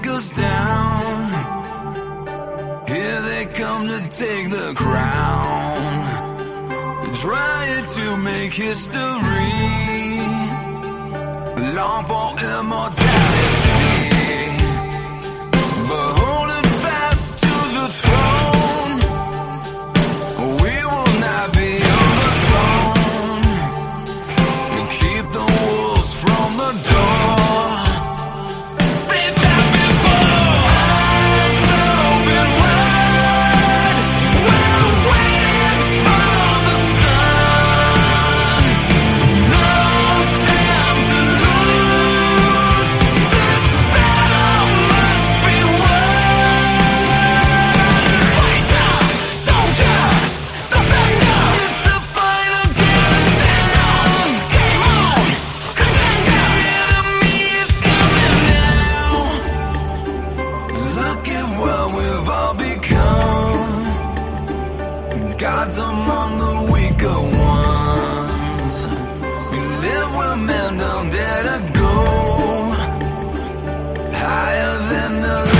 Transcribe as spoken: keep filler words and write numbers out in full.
us down. Here they come to take the crown, trying to make history, long for immortality, but holding fast to the throne, we will not be overthrown, and keep the wolves from the door. Gods among the weaker ones. We live where men don't dare to go higher than the